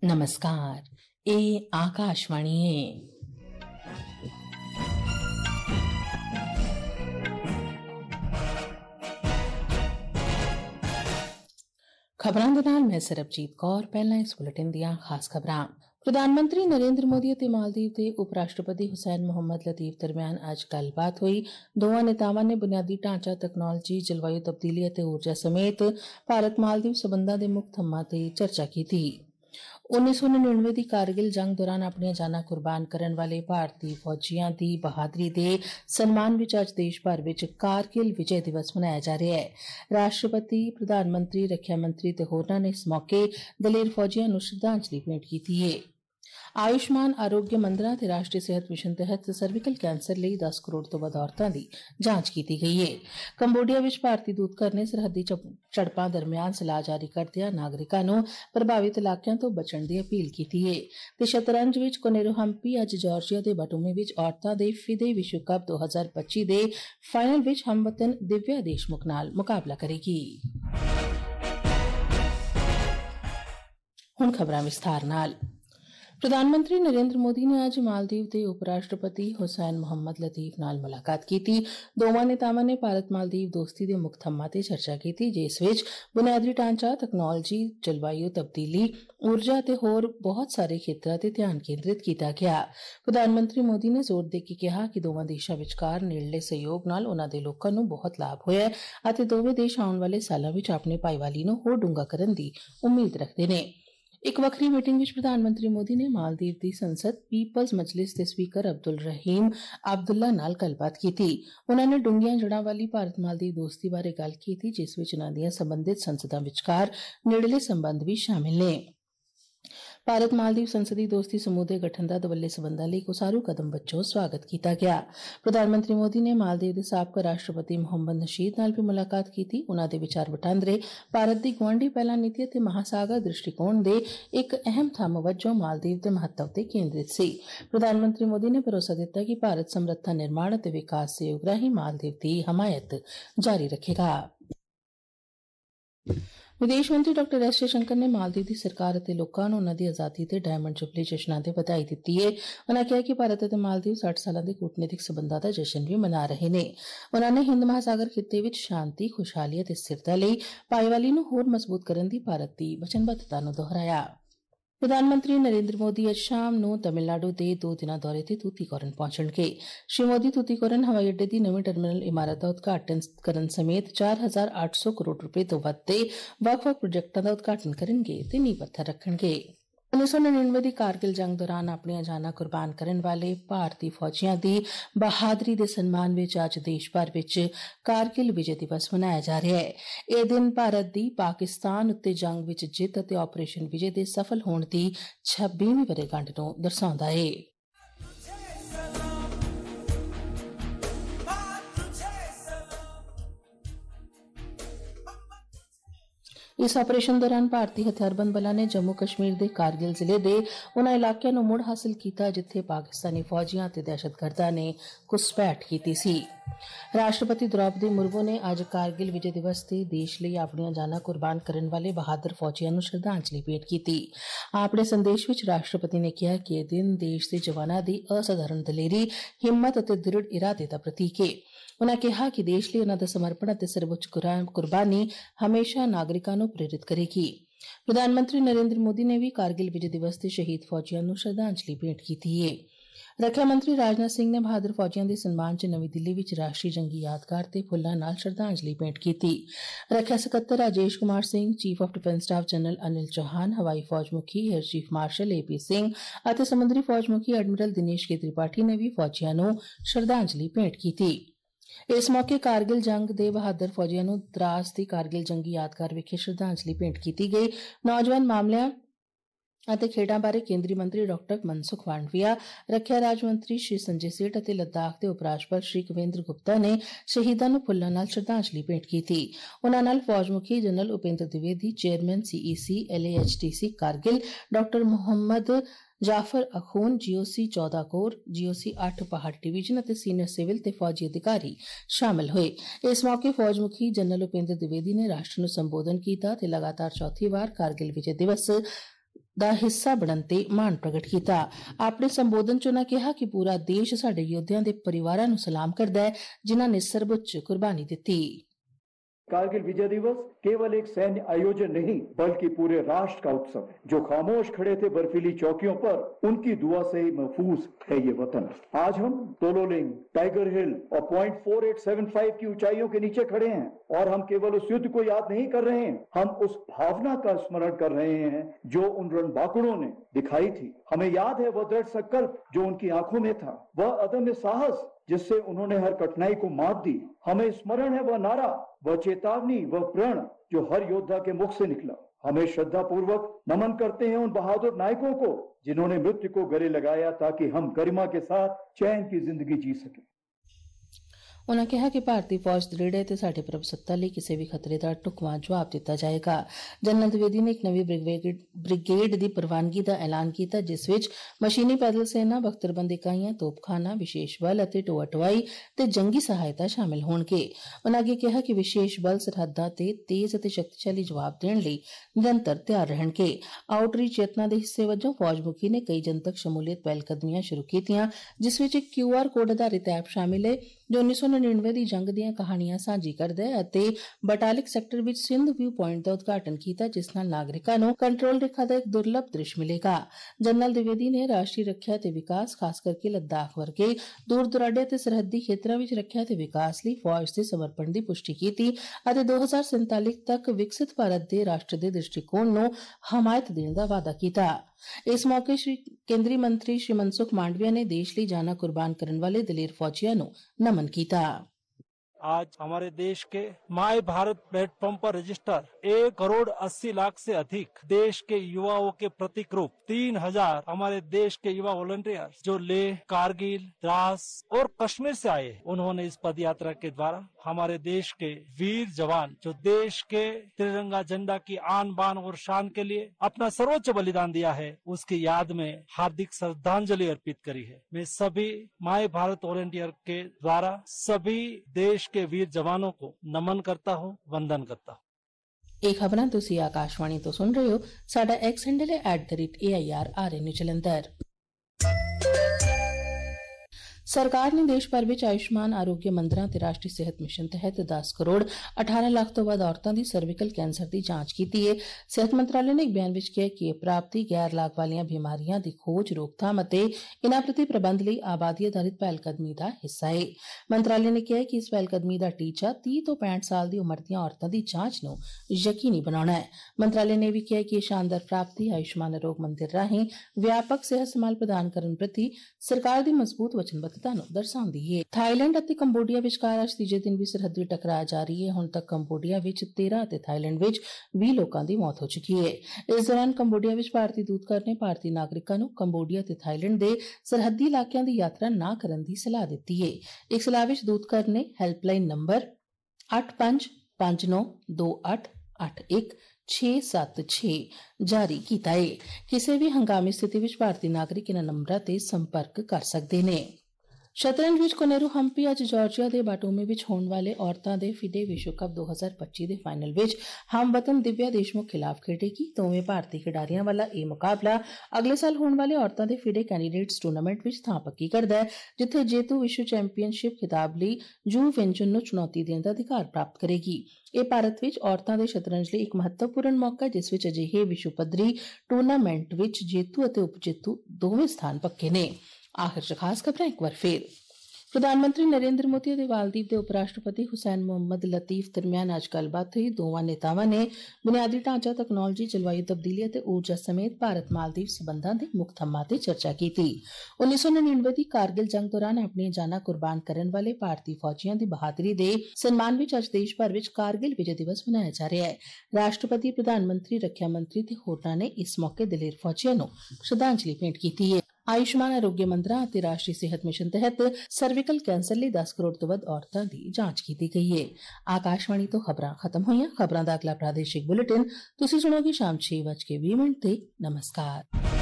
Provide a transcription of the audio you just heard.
नमस्कार, ये आकाशवाणी है। खबरां दे नाल मैं सरबजीत कौर। पहला इस बुलेटिन दियां खास खबरां। प्रधानमंत्री नरेंद्र मोदी ते मालदीव दे उपराष्ट्रपति हुसैन मोहम्मद लतीफ दरम्यान अज्ज गल्लबात होई। दोवां नेतावां ने बुनियादी ढांचा, तकनालोजी, जलवायु तब्दीली ते ऊर्जा समेत भारत मालदीव संबंधां दे मुक्ख थम्मां ते चर्चा कीती। 1999 दी कारगिल जंग दौरान अपनियां जानां कुर्बान करन वाले भारतीय फौजियां दी बहादरी दे सम्मान विच अज्ज देश भर विच कारगिल विजय दिवस मनाया जा रहा है। राष्ट्रपति, प्रधानमंत्री, रक्षा मंत्री ते होरनां ने इस मौके दलेर फौजियां नूं श्रद्धांजलि भेंट कीती है। आयुष्मान आरोग्य मंदरा ते राष्ट्रीय सेहत मिशन तहत सर्विकल कैंसर लेई 10 करोड़ तो वध औरतां दी जांच कीती गई है। कंबोडिया विच भारतीय दूतघर ने सरहदी झड़पां दरम्यान सलाह जारी करदिआं नागरिकां नूं प्रभावित इलाकें तो बचण दी अपील कीती है। ते शतरंज विच कोनेरू हम्पी अज्ज जार्जिया दे बाटुमे विच औरतां दे फिदे विश्व कप 2025 दे फाइनल विच हमवतन दिव्या देशमुख नाल मुकाबला करेगी। हुण खबरां विस्तार नाल। प्रधानमंत्री नरेंद्र मोदी ने अज्ज मालदीव दे उपराष्ट्रपति हुसैन मोहम्मद लतीफ नाल मुलाकात कीती। दोवां नेतावां ने भारत मालदीव दोस्ती दे मुक्ख थम्मां ते चर्चा कीती, जिस विच बुनियादी ढांचा, तकनालोजी, जलवायु तब्दीली, ऊर्जा ते होर बहुत सारे खेत्तरां ते ध्यान केंद्रित कीता गया। प्रधानमंत्री मोदी ने जोर दे के कहा कि दोवां देशां विचकार नेड़ले सहयोग नाल उन्हां दे लोकां नूं बहुत लाभ होया है अते दोवें देश आउण वाले सालां विच अपनी भाईवाली नूं होर डूंगा करन दी उम्मीद रखदे ने। इक वक्खरी मीटिंग विच प्रधानमंत्री मोदी ने मालदीव दी संसद पीपल्स मजलिस दे स्पीकर अब्दुल रहीम अब्दुल्ला नाल गल्लबात कीती। उन्हां ने डूंगियां जड़ां वाली भारत मालदीव दोस्ती बारे गल्ल कीती, जिस विच उन्हां दियां संबंधित संसदां विचकार नेड़ले संबंध भी शामिल ने। भारत मालदीव संसदी दोस्ती समूह दे गठन दा दवल्ले संबंधां लेई इक उसारू कदम वजों स्वागत कीता गया। प्रधानमंत्री मोदी ने मालदीव दे साबका राष्ट्रपति मोहम्मद नशीद नाल भी मुलाकात कीती। उन्हां दे विचार वटांदरे भारत दी गुआंढी पैहला नीति ते महासागर दृष्टिकोण दे इक अहम थम्म वजों मालदीव दे महत्व ते केंद्रित सी। प्रधानमंत्री मोदी ने भरोसा दित्ता कि भारत समर्था निर्माण ते विकास सहयोग राहीं मालदीव दी हमायत जारी रखेगा। विदेश मंत्री डॉ एस जयशंकर ने मालदीव दी सरकार अते लोकां नूं उन्हां दी आजादी ते डायमंड जुबली जश्नां ते बधाई दित्ती है। उन्हां कहा कि भारत अते मालदीव 60 सालां दे कूटनीतिक संबंधां दा जश्न भी मना रहे ने। उन्हां ने हिंद महासागर खित्ते विच शांति, खुशहाली अते स्थिरता लेई भाईवाली नूं होर मजबूत करन दी भारत दी वचनबद्धता नूं दोहराया। प्रधानमंत्री नरेंद्र मोदी अज्ज शाम नूं तमिलनाडु दे 2 दिनां दौरे ते तूतीकोरन पहुंचणगे। श्री मोदी तूतीकोरन हवाई अड्डे दी नमीं टर्मिनल इमारत दा उद्घाटन करन समेत 4800 करोड़ रुपए तो वध दे बक्ख-बक्ख प्रोजेक्टां दा उद्घाटन करनगे ते नींह पत्थर रखणगे। 1999 दी कारगिल जंग दौरान अपनियां जानां कुर्बान करन वाले भारतीय फौजियां दी बहादरी दे सम्मान विच अज्ज देश भर विच कारगिल विजय दिवस मनाया जा रहा है। एह दिन भारत दी पाकिस्तान उत्ते जंग विच जित्त अते ऑपरेशन विजय दे सफल होण दी 26वीं वरेगंढ नूं दर्शाउंदा है। इस ऑपरेशन दौरान भारतीय हथियारबंद बलां ने जम्मू कश्मीर दे कारगिल जिले दे उन्हां इलाकें नूं मुड़ हासिल कीता जिथे पाकिस्तानी फौजियां ते दहशतगर्दां ने घुसपैठ कीती सी। राष्ट्रपति द्रौपदी मुर्मू ने अज्ज कारगिल विजय दिवस ते देश लेई अपनियां जानां कुर्बान करन वाले बहादुर फौजियां नूं श्रद्धांजलि भेंट कीती। अपने संदेश विच राष्ट्रपति ने कहा कि एह दिन देश दे जवानां दी असाधारण दलेरी, हिम्मत अते दृढ़ इरादे दा प्रतीक है। उन्हां कहा कि देश लेई उन्हां दा समर्पण अते सर्वोच्च कुर्बानी हमेशा नागरिकां नूं प्रेरित करेगी। प्रधानमंत्री नरेंद्र मोदी ने भी कारगिल विजय दिवस ते शहीद फौजियां नूं श्रद्धांजलि भेंट कीती है। रक्षा मंत्री राजनाथ सिंह ने बहादुर फौजियां दे सम्मान च नमीं दिल्ली विच राष्ट्रीय जंगी यादगार ते फुल्लां नाल श्रद्धांजलि भेंट कीती। रक्षा सकत्तर Rajesh Kumar Singh, chief of defence staff general Anil Chauhan, हवाई फौज मुखी air chief marshal AP Singh अते समुद्री फौज मुखी एडमिरल दिनेश के त्रिपाठी ने भी फौजियां नूं श्रद्धांजलि भेंट कीती। इस मौके कारगिल जंग दे बहादुर फौजियां नूं द्रास दी कारगिल जंगी यादगार विखे श्रद्धांजलि भेंट कीती गई। नौजवान मामलिਆਂ ਅਤੇ ਖੇਡਾਂ ਬਾਰੇ ਕੇਂਦਰੀ ਮੰਤਰੀ ਡਾਕਟਰ ਮਨਸੁਖ ਮਾਂਡਵੀਆ, ਰੱਖਿਆ ਰਾਜ ਮੰਤਰੀ ਸ਼੍ਰੀ ਸੰਜੇ ਸੇਠ ਅਤੇ ਲੱਦਾਖ ਦੇ ਉਪ ਰਾਜਪਾਲ ਸ਼੍ਰੀ ਕਵੇਂਦਰ ਗੁਪਤਾ ਨੇ ਸ਼ਹੀਦਾਂ ਨੂੰ ਫੁੱਲਾਂ ਨਾਲ ਸ਼ਰਧਾਂਜਲੀ ਭੇਂਟ ਕੀਤੀ। ਉਨ੍ਹਾਂ ਨਾਲ ਫੌਜ ਮੁਖੀ general Upendra Dwivedi, chairman CEC LAHTC Kargil doctor Mohammad Jafar Akhoon, GOC 14 corps, GOC 8 पहाड़ डिवीजन ਅਤੇ सीनियर सिविल ਤੇ फौजी अधिकारी शामिल ਹੋਏ। इस मौके फौज मुखी जनरल उपेंद्र द्विवेदी ने राष्ट्र ਨੂੰ ਸੰਬੋਧਨ ਕੀਤਾ ਤੇ ਲਗਾਤਾਰ ਚੌਥੀ ਵਾਰ कारगिल विजय दिवस ਦਾ ਹਿੱਸਾ ਬਣਨ ਤੇ ਮਾਣ ਪ੍ਰਗਟ ਕੀਤਾ। ਆਪਣੇ ਸੰਬੋਧਨ 'ਚ ਉਨ੍ਹਾਂ ਕਿਹਾ ਕਿ ਪੂਰਾ ਦੇਸ਼ ਸਾਡੇ ਯੋਧਿਆਂ ਦੇ ਪਰਿਵਾਰਾਂ ਨੂੰ ਸਲਾਮ ਕਰਦਾ ਹੈ, ਜਿਨ੍ਹਾਂ ਨੇ ਸਰਬਉੱਚ ਕੁਰਬਾਨੀ ਦਿੱਤੀ। कारगिल विजय दिवस केवल एक सैन्य आयोजन नहीं बल्कि पूरे राष्ट्र का उत्सव है। जो खामोश खड़े थे बर्फीली चौकियों पर, उनकी दुआ से ही महफूज है ये वतन। आज हम तोलोलिंग, टाइगर हिल और पॉइंट 4875 की ऊंचाइयों के नीचे खड़े हैं और हम केवल उस युद्ध को याद नहीं कर रहे हैं, हम उस भावना का स्मरण कर रहे हैं जो उन रणबांकुरों ने दिखाई थी। हमें याद है वह दृढ़ संकल्प जो उनकी आंखों में था, वह अदम्य साहस जिससे उन्होंने हर कठिनाई को मात दी। हमें स्मरण है वह नारा, वह चेतावनी, वह प्रण जो हर योद्धा के मुख से निकला। हमें श्रद्धा पूर्वक नमन करते हैं उन बहादुर नायकों को जिन्होंने मृत्यु को गले लगाया ताकि हम गरिमा के साथ चैन की जिंदगी जी सकें। उन्होंने कहा कि भारतीय फौज दृढ़ है ते साडे प्रभुसत्ता लई किसी भी खतरे का ढुकवां जवाब दिता जाएगा। जनरल द्विवेदी ने एक नवी ब्रिगेड की प्रवानगी का ऐलान किया, जिस विच मशीनी पैदल सेना, बख्तरबंद इकाइयां, तोपखाना, विशेष बल अते ढोआ ढुआई ते जंगी सहायता शामिल होणगे। उन्होंने अगे कहा कि विशेष बल सरहदां ते तेज अते शक्तिशाली जवाब देण लई निरंतर तैयार रहणगे। आउटरीच यत्नां दे हिस्से वजों फौज मुखी ने कई जनतक शमूलियत पहलकदमियां शुरू कीतियां, जिस विच एक QR कोड आधारित ऐप शामिल है जो 1999 दी जंग दीआं कहानियां सांझी करदा है अते बटालिक सैक्टर विच सिंध व्यू पॉइंट का उद्घाटन किया, जिस नाल नागरिकां नूं कंट्रोल रेखा का एक दुर्लभ दृश्य मिलेगा। जनरल द्विवेदी ने राष्ट्रीय रक्षा ते विकास, खास करके लद्दाख वर्गे दूर दुराडे ते सरहदी खेतरां विच रक्षा ते विकास लई फौज दे समर्पण की पुष्टि की अते 2047 तक विकसित भारत दे राष्ट्र दे दृष्टिकोण नूं हमायत देण दा वादा कीता। इस मौके केंद्रीय मंत्री श्री मनसुख मांडविया ने देश लिए जाना कुर्बान करने वाले दलेर फौजियों को नमन किया। आज हमारे देश के माय भारत प्लेटफॉर्म पर रजिस्टर 1,80,00,000 से अधिक देश के युवाओं के प्रतीक रूप 3,000 हमारे देश के युवा वॉलंटियर्स जो लेह, कारगिल, द्रास और कश्मीर से आए, उन्होंने इस पद यात्रा के द्वारा हमारे देश के वीर जवान जो देश के तिरंगा झंडा की आन बान और शान के लिए अपना सर्वोच्च बलिदान दिया है, उसकी याद में हार्दिक श्रद्धांजलि अर्पित करी है। मैं सभी माय भारत वॉलंटियर के द्वारा सभी देश के वीर जवानों को नमन करता हूं, वंदन करता हूं। ਇਹ ਖਬਰਾਂ ਤੁਸੀਂ ਆਕਾਸ਼ਵਾਣੀ ਤੋਂ ਸੁਣ ਰਹੇ ਹੋ। ਸਾਡਾ ਐਕਸ ਹੈਂਡਲ ਹੈ @AIRRN ਜਲੰਧਰ। सरकार ने देश भर में आयुष्मान आरोग्य मंदिरों ते राष्ट्रीय सेहत मिशन तहत 10 करोड़ 18 लाख तो वध औरतों की सर्विकल कैंसर की जांच की है। सेहत मंत्रालय ने एक बयान में कहा कि यह प्राप्ति गैर लाग वाली बीमारियों की खोज, रोकथाम और इन्हां प्रति प्रबंध लई आबादी आधारित पहलकदमी का हिस्सा है। मंत्रालय ने कहा कि इस पहलकदमी का टीचा 30 तो 65 साल की उम्र दी औरतों की जांच नूं यकीनी बनाना है। मंत्रालय ने भी कहा कि यह शानदार प्राप्ति आयुष्मान आरोग्य मंदिर राहीं व्यापक सेहत संभाल प्रदान करने प्रति सरकार की मजबूत वचनबद्धता दर्शाती है। थाईलैंड और कंबोडिया विचकार आज तीजे दिन भी सरहदी टकराव जारी है। हुण तक कंबोडिया विच 13 और थाईलैंड विच 20 लोगों की मौत हो चुकी है। इस दौरान कंबोडिया विच भारतीय दूतघर ने भारतीय नागरिकों को कंबोडिया और थाईलैंड के सरहदी इलाकों की यात्रा न करने की सलाह दी है। एक सलाह विच दूतघर ने हैल्पलाइन नंबर 85592881 जारी किया है। किसी भी हंगामी स्थिति में भारतीय नागरिक इन नंबरों से संपर्क कर सकते हैं। शतरंज विच कोनेरू हम्पी अज जार्जिया के बाटोमे विच होने वाले औरतों के फिडे विश्व कप 2025 के फाइनल विच हमवतन दिव्या देशमुख खिलाफ खेडेगी। दोवें भारतीय खिडारियों वाला यह मुकाबला अगले साल होने वाले औरतों के फिडे कैंडीडेट्स टूर्नामेंट विच थां पक्की करदा है, जिथे जेतू विश्व चैंपीयनशिप खिताब लई जू वेंचुन नूं चुनौती देने का अधिकार प्राप्त करेगी। यह भारत विच औरतों के शतरंज लई एक महत्वपूर्ण मौका है, जिस विच अजिहे विश्व पद्धरी टूर्नामेंट विच जेतू अते उपजेतू दोवें स्थान पक्के ने। आखिर च खास खबरें एक बार फिर। प्रधानमंत्री नरेंद्र मोदी और मालदीव के उपराष्ट्रपति हुसैन मोहम्मद लतीफ दरमियान आज गलबात हुई। दोवां नेतावां ने बुनियादी ढांचा, तकनोलॉजी, जलवायु तब्दीली और ऊर्जा समेत भारत मालदीव संबंधां दे मुख थम्मां ते चर्चा की। 1999 की कारगिल जंग दौरान अपनी जाना कुर्बान करने वाले भारतीय फौजियों की बहादुरी के सम्मान में अज देश भर में कारगिल विजय दिवस मनाया जा रहा है। राष्ट्रपति, प्रधानमंत्री, रक्षा मंत्री ते होरनां ने इस मौके दलेर फौजियों को श्रद्धांजलि भेंट की है। आयुष्मान आरोग्य मंदिरों और राष्ट्रीय सेहत मिशन तहत सर्विकल कैंसर लिए 10 करोड़ तो वध औरतों की जांच की गई है। आकाशवाणी तो खबरां खत्म हुई। खबरां दा अगला प्रादेशिक बुलेटिन तुसीं सुणोगे शाम 6:20 ते। नमस्कार।